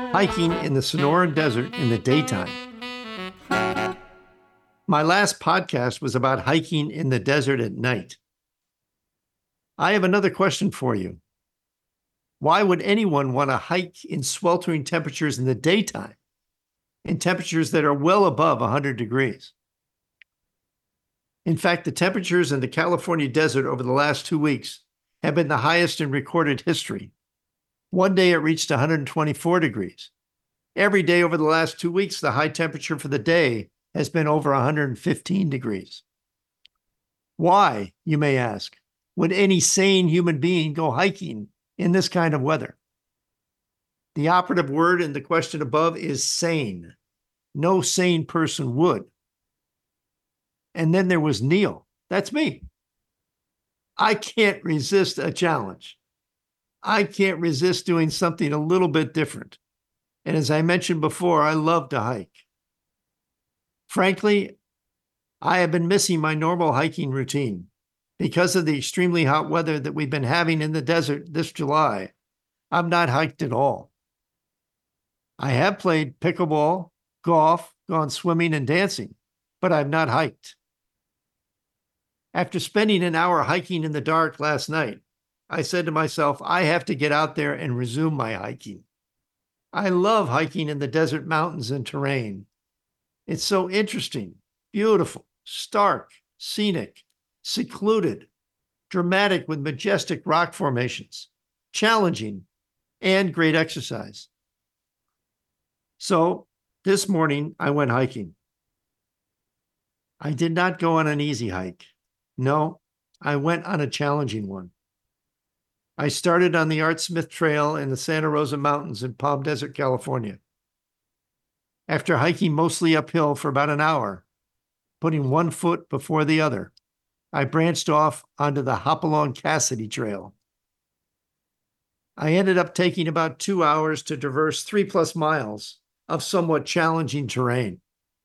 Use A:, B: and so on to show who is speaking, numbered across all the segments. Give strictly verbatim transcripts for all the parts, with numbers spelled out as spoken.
A: hiking in the Sonoran Desert in the daytime. My last podcast was about hiking in the desert at night. I have another question for you. Why would anyone want to hike in sweltering temperatures in the daytime, in temperatures that are well above one hundred degrees? In fact, the temperatures in the California desert over the last two weeks have been the highest in recorded history. One day it reached one hundred twenty-four degrees. Every day over the last two weeks, the high temperature for the day has been over one hundred fifteen degrees. Why, you may ask, would any sane human being go hiking in this kind of weather? The operative word in the question above is sane. No sane person would. And then there was Neil. That's me. I can't resist a challenge. I can't resist doing something a little bit different. And as I mentioned before, I love to hike. Frankly, I have been missing my normal hiking routine. Because of the extremely hot weather that we've been having in the desert this July, I've not hiked at all. I have played pickleball, golf, gone swimming and dancing, but I've not hiked. After spending an hour hiking in the dark last night, I said to myself, I have to get out there and resume my hiking. I love hiking in the desert mountains and terrain. It's so interesting, beautiful, stark, scenic, secluded, dramatic with majestic rock formations, challenging, and great exercise. So this morning I went hiking. I did not go on an easy hike. No, I went on a challenging one. I started on the Art Smith Trail in the Santa Rosa Mountains in Palm Desert, California. After hiking mostly uphill for about an hour, putting one foot before the other, I branched off onto the Hopalong Cassidy Trail. I ended up taking about two hours to traverse three plus miles of somewhat challenging terrain.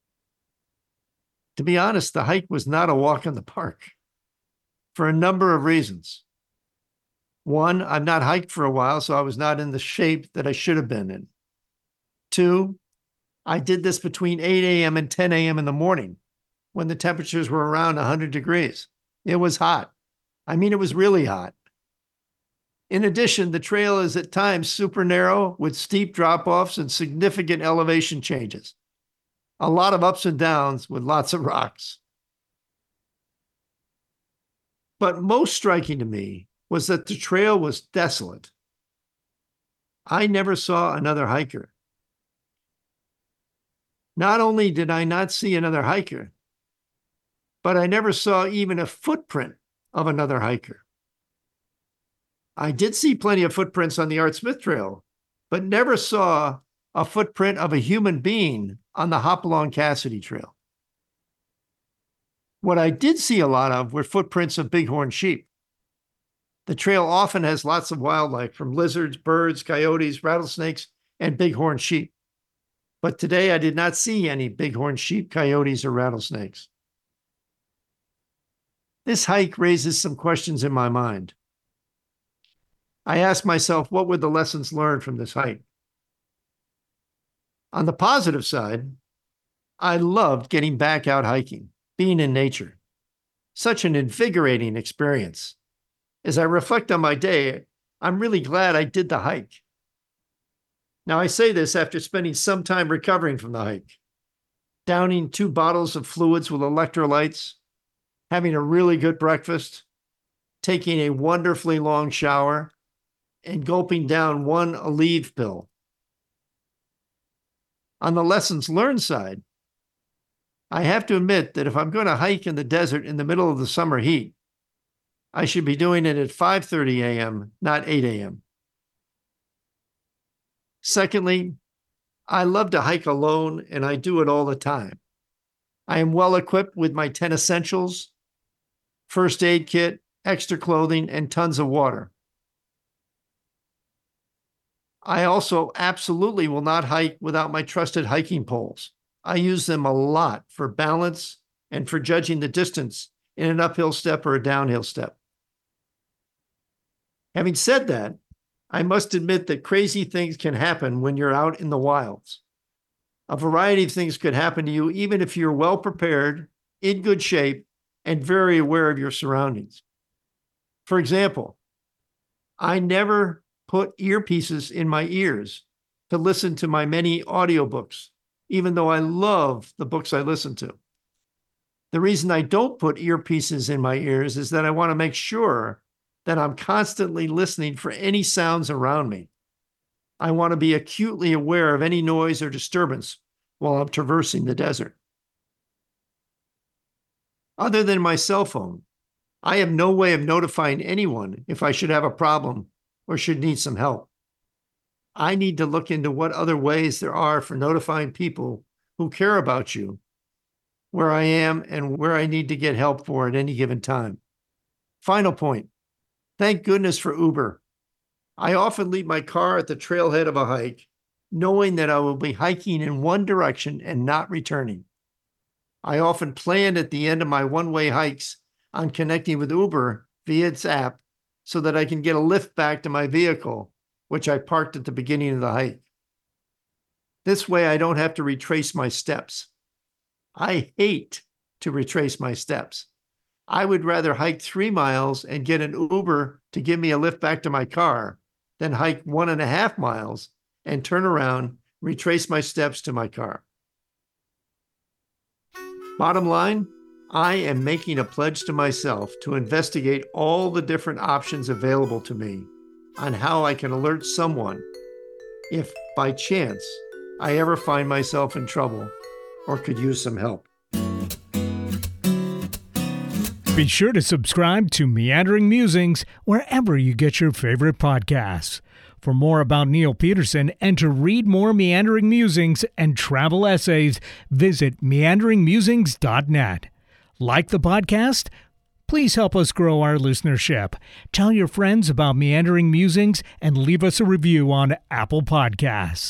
A: To be honest, the hike was not a walk in the park for a number of reasons. One, I've not hiked for a while, so I was not in the shape that I should have been in. Two, I did this between eight a.m. and ten a.m. in the morning when the temperatures were around one hundred degrees. It was hot. I mean, it was really hot. In addition, the trail is at times super narrow with steep drop-offs and significant elevation changes. A lot of ups and downs with lots of rocks. But most striking to me was that the trail was desolate. I never saw another hiker. Not only did I not see another hiker, but I never saw even a footprint of another hiker. I did see plenty of footprints on the Art Smith Trail, but never saw a footprint of a human being on the Hopalong Cassidy Trail. What I did see a lot of were footprints of bighorn sheep. The trail often has lots of wildlife, from lizards, birds, coyotes, rattlesnakes, and bighorn sheep. But today I did not see any bighorn sheep, coyotes, or rattlesnakes. This hike raises some questions in my mind. I asked myself, what were the lessons learned from this hike? On the positive side, I loved getting back out hiking, being in nature. Such an invigorating experience. As I reflect on my day, I'm really glad I did the hike. Now, I say this after spending some time recovering from the hike, downing two bottles of fluids with electrolytes, having a really good breakfast, taking a wonderfully long shower, and gulping down one Aleve pill. On the lessons learned side, I have to admit that if I'm going to hike in the desert in the middle of the summer heat, I should be doing it at five thirty a.m., not eight a.m. Secondly, I love to hike alone, and I do it all the time. I am well equipped with my ten essentials, first aid kit, extra clothing, and tons of water. I also absolutely will not hike without my trusted hiking poles. I use them a lot for balance and for judging the distance in an uphill step or a downhill step. Having said that, I must admit that crazy things can happen when you're out in the wilds. A variety of things could happen to you even if you're well prepared, in good shape, and very aware of your surroundings. For example, I never put earpieces in my ears to listen to my many audiobooks, even though I love the books I listen to. The reason I don't put earpieces in my ears is that I want to make sure that I'm constantly listening for any sounds around me. I want to be acutely aware of any noise or disturbance while I'm traversing the desert. Other than my cell phone, I have no way of notifying anyone if I should have a problem or should need some help. I need to look into what other ways there are for notifying people who care about you, where I am and where I need to get help for at any given time. Final point. Thank goodness for Uber. I often leave my car at the trailhead of a hike, knowing that I will be hiking in one direction and not returning. I often plan at the end of my one-way hikes on connecting with Uber via its app so that I can get a lift back to my vehicle, which I parked at the beginning of the hike. This way, I don't have to retrace my steps. I hate to retrace my steps. I would rather hike three miles and get an Uber to give me a lift back to my car than hike one and a half miles and turn around, retrace my steps to my car. Bottom line, I am making a pledge to myself to investigate all the different options available to me on how I can alert someone if, by chance, I ever find myself in trouble or could use some help.
B: Be sure to subscribe to Meandering Musings wherever you get your favorite podcasts. For more about Neil Peterson and to read more Meandering Musings and travel essays, visit meandering musings dot net. Like the podcast? Please help us grow our listenership. Tell your friends about Meandering Musings and leave us a review on Apple Podcasts.